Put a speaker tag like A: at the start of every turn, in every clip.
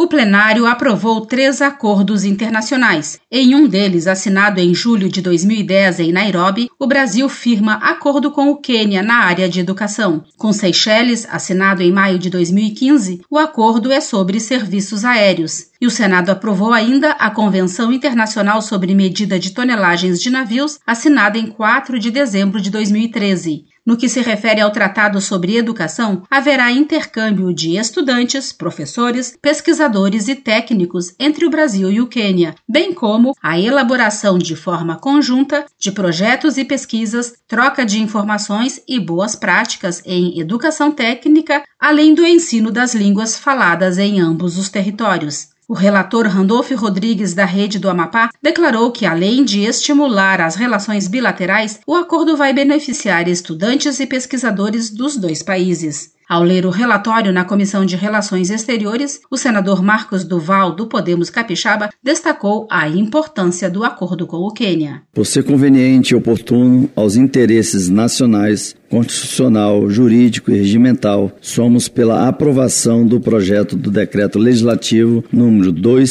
A: O plenário aprovou 3 acordos internacionais. Em um deles, assinado em julho de 2010 em Nairobi, o Brasil firma acordo com o Quênia na área de educação. Com Seychelles, assinado em maio de 2015, o acordo é sobre serviços aéreos. E o Senado aprovou ainda a Convenção Internacional sobre Medida de Tonelagens de Navios, assinada em 4 de dezembro de 2013. No que se refere ao Tratado sobre Educação, haverá intercâmbio de estudantes, professores, pesquisadores e técnicos entre o Brasil e o Quênia, bem como a elaboração de forma conjunta de projetos e pesquisas, troca de informações e boas práticas em educação técnica, além do ensino das línguas faladas em ambos os territórios. O relator Randolph Rodrigues, da Rede do Amapá, declarou que, além de estimular as relações bilaterais, o acordo vai beneficiar estudantes e pesquisadores dos 2 países. Ao ler o relatório na Comissão de Relações Exteriores, o senador Marcos Duval, do Podemos Capixaba, destacou a importância do acordo com o Quênia.
B: Por ser conveniente e oportuno aos interesses nacionais, constitucional, jurídico e regimental, somos pela aprovação do projeto do Decreto Legislativo número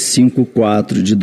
B: 254 de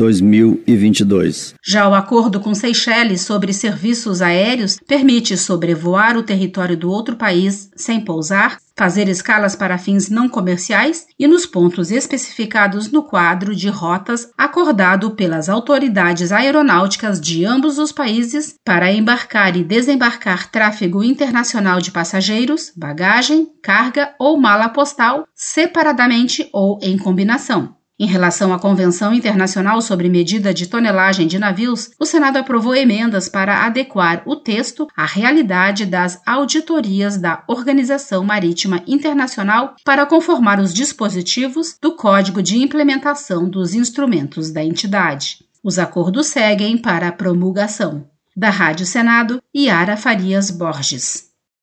B: 2022.
A: Já o acordo com Seychelles sobre serviços aéreos permite sobrevoar o território do outro país sem pousar, fazer escalas para fins não comerciais e nos pontos especificados no quadro de rotas acordado pelas autoridades aeronáuticas de ambos os países para embarcar e desembarcar tráfego internacional de passageiros, bagagem, carga ou mala postal, separadamente ou em combinação. Em relação à Convenção Internacional sobre Medida de Tonelagem de Navios, o Senado aprovou emendas para adequar o texto à realidade das auditorias da Organização Marítima Internacional para conformar os dispositivos do Código de Implementação dos Instrumentos da entidade. Os acordos seguem para a promulgação. Da Rádio Senado, Yara Farias Borges.